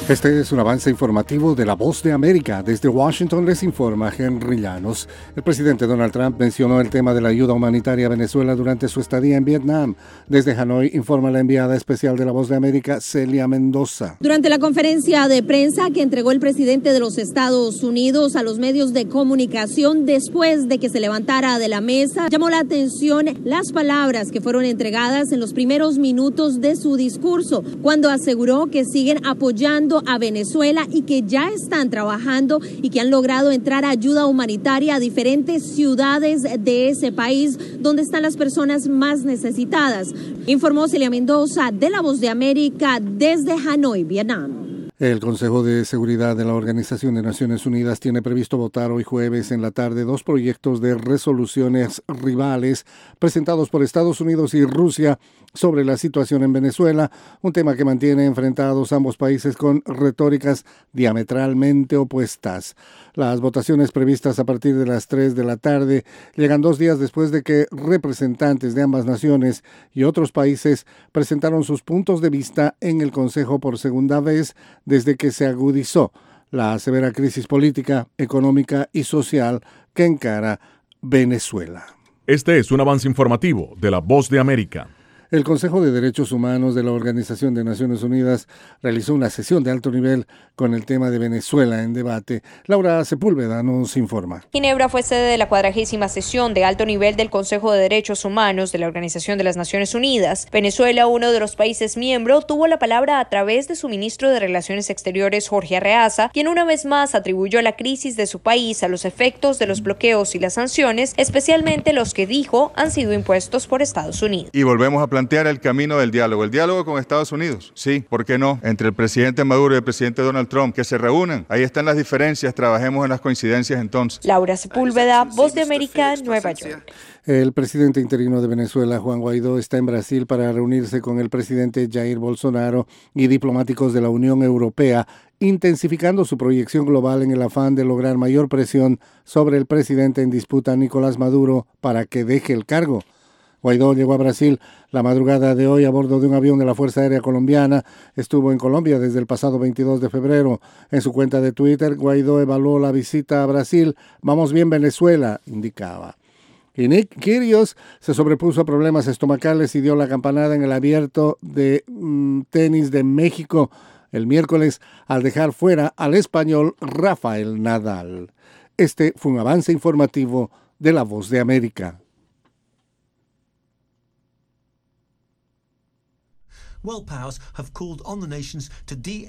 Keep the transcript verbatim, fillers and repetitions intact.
Este es un avance informativo de La Voz de América. Desde Washington les informa Henry Llanos. El presidente Donald Trump mencionó el tema de la ayuda humanitaria a Venezuela durante su estadía en Vietnam. Desde Hanoi informa la enviada especial de La Voz de América, Celia Mendoza. Durante la conferencia de prensa que entregó el presidente de los Estados Unidos a los medios de comunicación después de que se levantara de la mesa, llamó la atención las palabras que fueron entregadas en los primeros minutos de su discurso, cuando aseguró que siguen apoyando a Venezuela y que ya están trabajando y que han logrado entrar ayuda humanitaria a diferentes ciudades de ese país donde están las personas más necesitadas. Informó Celia Mendoza de La Voz de América desde Hanoi, Vietnam. El Consejo de Seguridad de la Organización de Naciones Unidas tiene previsto votar hoy jueves en la tarde dos proyectos de resoluciones rivales presentados por Estados Unidos y Rusia sobre la situación en Venezuela, un tema que mantiene enfrentados ambos países con retóricas diametralmente opuestas. Las votaciones previstas a partir de las tres de la tarde llegan dos días después de que representantes de ambas naciones y otros países presentaron sus puntos de vista en el Consejo por segunda vez desde que se agudizó la severa crisis política, económica y social que encara Venezuela. Este es un avance informativo de La Voz de América. El Consejo de Derechos Humanos de la Organización de Naciones Unidas realizó una sesión de alto nivel con el tema de Venezuela en debate. Laura Sepúlveda nos informa. Ginebra fue sede de la cuadragésima sesión de alto nivel del Consejo de Derechos Humanos de la Organización de las Naciones Unidas. Venezuela, uno de los países miembros, tuvo la palabra a través de su ministro de Relaciones Exteriores, Jorge Arreaza, quien una vez más atribuyó la crisis de su país a los efectos de los bloqueos y las sanciones, especialmente los que dijo han sido impuestos por Estados Unidos. Y volvemos a plantear el camino del diálogo, el diálogo con Estados Unidos, sí, ¿por qué no? Entre el presidente Maduro y el presidente Donald Trump, que se reúnan, ahí están las diferencias, trabajemos en las coincidencias entonces. Laura Sepúlveda, Voz de América, Nueva York. El presidente interino de Venezuela, Juan Guaidó, está en Brasil para reunirse con el presidente Jair Bolsonaro y diplomáticos de la Unión Europea, intensificando su proyección global en el afán de lograr mayor presión sobre el presidente en disputa, Nicolás Maduro, para que deje el cargo. Guaidó llegó a Brasil la madrugada de hoy a bordo de un avión de la Fuerza Aérea Colombiana. Estuvo en Colombia desde el pasado veintidós de febrero. En su cuenta de Twitter, Guaidó evaluó la visita a Brasil. Vamos bien, Venezuela, indicaba. Y Nick Kyrgios se sobrepuso a problemas estomacales y dio la campanada en el abierto de mm, tenis de México el miércoles al dejar fuera al español Rafael Nadal. Este fue un avance informativo de La Voz de América. World powers have called on the nations to de